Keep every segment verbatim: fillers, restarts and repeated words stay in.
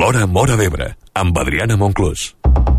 L'Hora Móra d'Ebre, amb Adriana Monclús.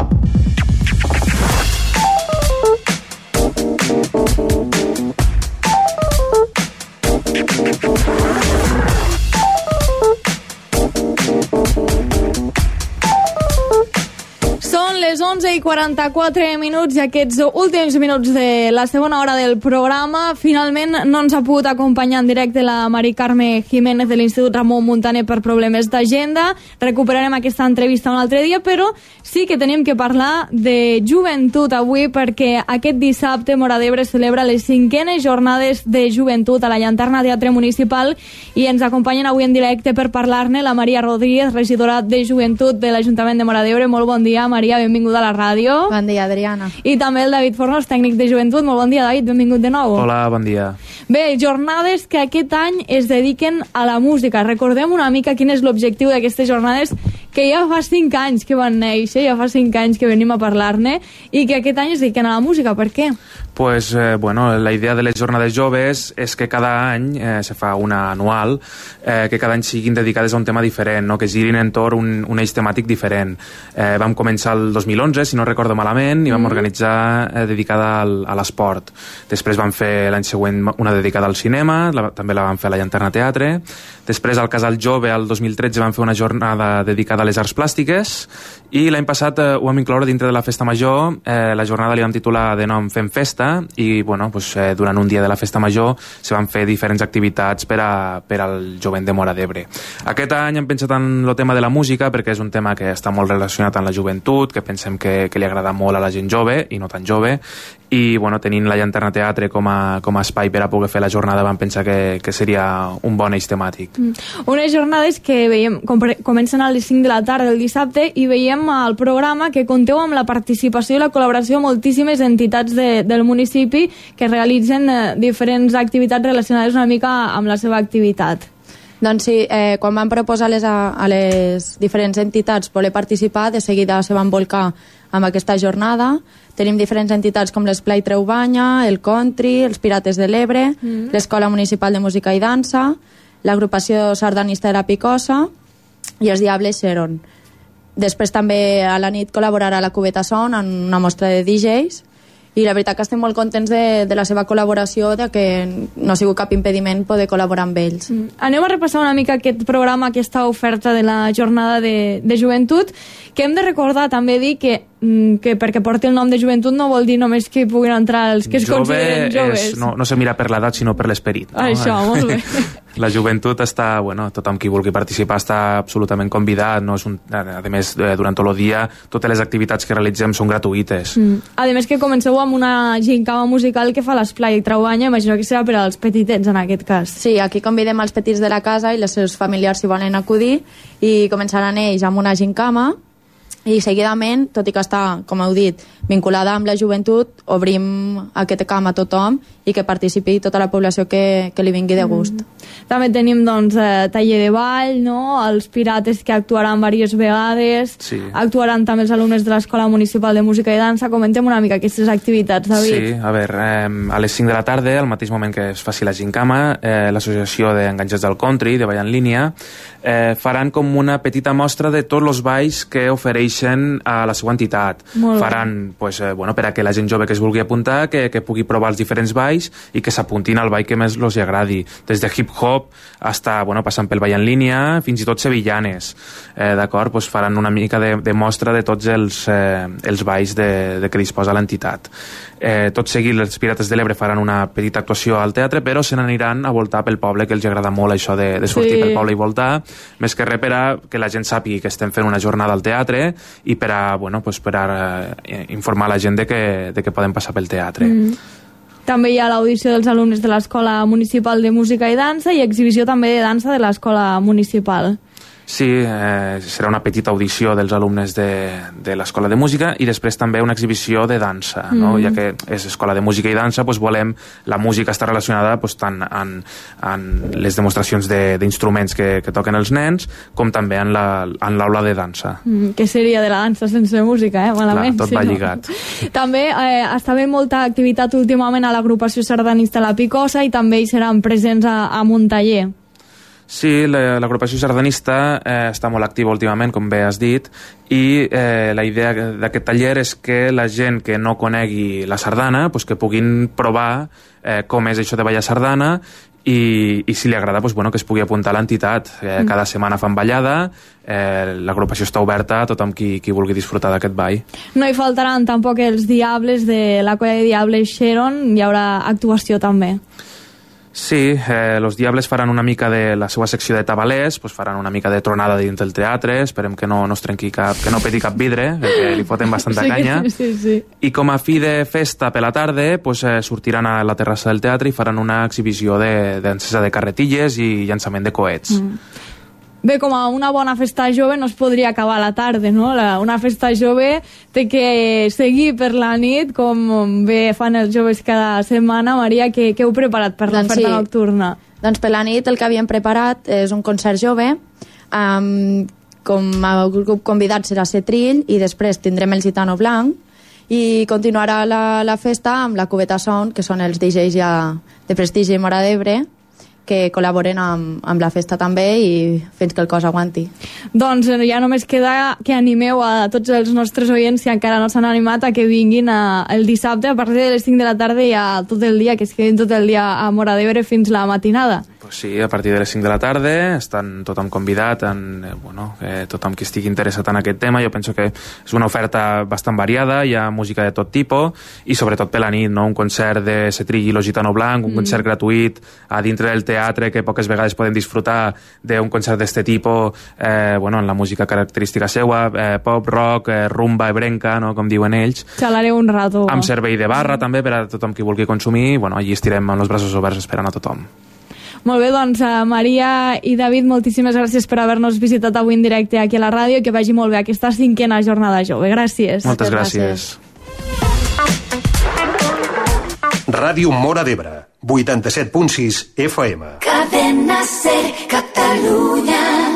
Les onze i quaranta-quatre minuts i aquests últims minuts de la segona hora del programa. Finalment no ens ha pogut acompanyar en directe la Mari Carme Jiménez de l'Institut Ramon Muntaner per problemes d'agenda. Recuperarem aquesta entrevista un altre dia, però sí que tenim que parlar de joventut avui, perquè aquest dissabte Móra d'Ebre celebra les cinquenes jornades de joventut a la Llanterna Teatre Municipal i ens acompanyen avui en directe per parlar-ne la Maria Rodríguez, regidora de Joventut de l'Ajuntament de Móra d'Ebre. Molt bon dia, Maria, benvinguda a la ràdio. Bon dia, Adriana. I també el David Fornos, tècnic de Joventut. Molt bon dia, David, benvingut de nou. Hola, bon dia. Bé, jornades que aquest any es dediquen a la música. Recordem una mica quin és l'objectiu d'aquestes jornades, que ja fa cinc anys que van néixer, ja fa cinc anys que venim a parlar-ne, i que aquest any es dediquen a la música. Per què? Pues, eh, bueno, la idea de les jornades joves és que cada any, eh, se fa una anual, eh, que cada any siguin dedicades a un tema diferent, no? Que girin entorn un, un eix temàtic diferent. Eh, vam començar el dos mil onze, si no recordo malament, i vam mm. organitzar eh, dedicada al, a l'esport. Després vam fer l'any següent una dedicada al cinema, la, també la vam fer a la Llanterna Teatre. Després al Casal Jove, el dos mil tretze, vam fer una jornada dedicada a les arts plàstiques, i l'any passat eh, ho vam incloure dintre de la Festa Major. Eh, la jornada li vam titular de nom Fem Festa, i bueno, pues, eh, durant un dia de la Festa Major se van fer diferents activitats per, a, per al jovent de Móra d'Ebre. Aquest any hem pensat en el tema de la música, perquè és un tema que està molt relacionat amb la joventut, que pensem que, que li agrada molt a la gent jove i no tan jove, i bueno, tenint la Llanterna Teatre com a, com a espai per a poder fer la jornada, vam pensar que, que seria un bon eix temàtic. Mm. Unes jornades que veiem, com, comencen a les cinc de la tarda del dissabte, i veiem al programa que compteu amb la participació i la col·laboració de moltíssimes entitats de, del municipi que realitzen eh, diferents activitats relacionades una mica amb la seva activitat. Doncs sí, eh, quan vam proposar les, a, a les diferents entitats poder participar, de seguida se van volcar amb aquesta jornada. Tenim diferents entitats com l'Esplai Treubanya, el Country, els Pirates de l'Ebre, mm. l'Escola Municipal de Música i Dansa, l'agrupació sardanista de la Picosa i els Diables Xeron. Després també a la nit col·laborarà la Cubeta Son en una mostra de D Js, i la veritat que estem molt contents de, de la seva col·laboració, de que no ha sigut cap impediment poder col·laborar amb ells. Mm. Anem a repassar una mica aquest programa, aquesta oferta de la jornada de, de joventut, que hem de recordar també dir que, que perquè porti el nom de joventut no vol dir només que puguin entrar els que es Jove consideren joves. És, no, no se mira per l'edat sinó per l'esperit, no? Això, molt bé. La joventut està, bueno, tothom qui vulgui participar està absolutament convidat, no és un, a més, durant tot el dia totes les activitats que realitzem són gratuïtes. Mm. A més que comenceu amb una gincama musical que fa l'Esplai Treubanya, imagino que serà per als petitets en aquest cas. Sí, aquí convidem els petits de la casa i els seus familiars si volen acudir, i començaran ells amb una gincama, i seguidament, tot i que està, com heu dit, vinculada amb la joventut, obrim aquest camp a tothom i que participi tota la població que, que li vingui de gust. Mm. També tenim doncs, eh, taller de ball, no? Els Pirates que actuaran diverses vegades, sí. Actuaran també els alumnes de l'Escola Municipal de Música i Dansa. Comentem una mica aquestes activitats, David. Sí, a veure, eh, a les cinc de la tarda, al mateix moment que es faci la gincama, eh, l'Associació d'Enganxats del Country, de Ball en Línia, eh, faran com una petita mostra de tots els balls que ofereixen a la seva entitat. Faran, pues, eh, bueno, per a que la gent jove que es vulgui apuntar, que, que pugui provar els diferents balls i que s'apuntin al ball que més els agradi. Des de hip-hop hasta, bueno, passant pel ball en línia, fins i tot sevillanes. Eh, d'acord? Pues faran una mica de, de mostra de tots els, eh, els balls de, de que disposa l'entitat. Eh, tot seguit, els Pirates de l'Ebre faran una petita actuació al teatre, però se n'aniran a voltar pel poble, que els agrada molt això de, de sortir sí. pel poble i voltar, més que res per a que la gent sàpigui que estem fent una jornada al teatre i per a, bueno, pues per a eh, informar la gent de que, de que poden passar pel teatre. Mm. També hi ha l'audició dels alumnes de l'Escola Municipal de Música i Dansa i exhibició també de dansa de l'Escola Municipal. Sí, eh, serà una petita audició dels alumnes de, de l'Escola de Música i després també una exhibició de dansa, no? Mm. Ja que és Escola de Música i Dansa, doncs volem, la música està relacionada doncs, tant en, en les demostracions d'instruments de, que, que toquen els nens, com també en l'aula de dansa. Mm, que seria de la dansa sense música, eh? Malament. Clar, tot sí, va no? lligat. També eh, està bé molta activitat últimament a l'agrupació sardanista La Picosa i també hi seran presents a, a un taller. Sí, la- l'agrupació sardanista eh, està molt activa últimament, com bé has dit, i eh, la idea d'aquest taller és que la gent que no conegui la sardana pues, que puguin provar eh, com és això de ballar sardana i, i si li agrada pues, bueno, que es pugui apuntar a l'entitat. Eh, cada setmana fan ballada, eh, l'agrupació està oberta a tothom qui, qui vulgui disfrutar d'aquest ball. No hi faltaran tampoc els Diables de la colla de Diables Sharon, hi haurà actuació també. Sí, eh, los Diables faran una mica de la seva secció de tabalers, pues faran una mica de tronada dins del teatre, esperem que no, no es trenqui cap, que no peti cap vidre, perquè li foten bastanta Sí, canya. sí, sí. I com a fi de festa per la tarda, pues, eh, sortiran a la terrassa del teatre i faran una exhibició de, d'encesa de carretilles i llançament de coets. Mm. Bé, com a una bona festa jove no es podria acabar a la tarda, no? La, una festa jove té que seguir per la nit, com bé fan els joves cada setmana. Maria, què, què heu preparat per Doncs l'oferta sí. nocturna? Doncs per la nit el que havíem preparat és un concert jove, um, com a grup convidat serà Cetrill i després tindrem el Gitano Blanc i continuarà la, la festa amb la Cubeta Sound, que són els D Js ja de prestigi i Móra d'Ebre, que col·laboren amb, amb la festa també i fins que el cos aguanti. Doncs ja només queda que animeu a tots els nostres oients, si encara no s'han animat, a que vinguin a, el dissabte a partir de les cinc de la tarda i a tot el dia, que es quedin tot el dia a Móra d'Ebre fins la matinada. Pues sí, a partir de les cinc de la tarda estan tothom convidat, en, eh, bueno, eh, tothom que estigui interessat en aquest tema. Jo penso que és una oferta bastant variada, hi ha música de tot tipus i sobretot per la nit, no? Un concert de Cetrill i lo Gitano Blanc, un mm. concert gratuït a dintre del teatre, que poques vegades poden disfrutar d'un concert d'este tipus, eh, bueno, en la música característica seua, eh, pop, rock, eh, rumba, ebrenca, no? Com diuen ells. Xalareu un rato. Amb servei de barra també per a tothom qui vulgui consumir, bueno, allí estirem amb els braços oberts esperant a tothom. Molt bé, doncs, uh, Maria i David, moltíssimes gràcies per haver-nos visitat avui en directe aquí a la ràdio i que vagi molt bé aquesta cinquena jornada jove. Gràcies. Moltes gràcies. Ràdio Móra d'Ebre, vuitanta-set punt sis F M. Cadena Ser, Catalunya.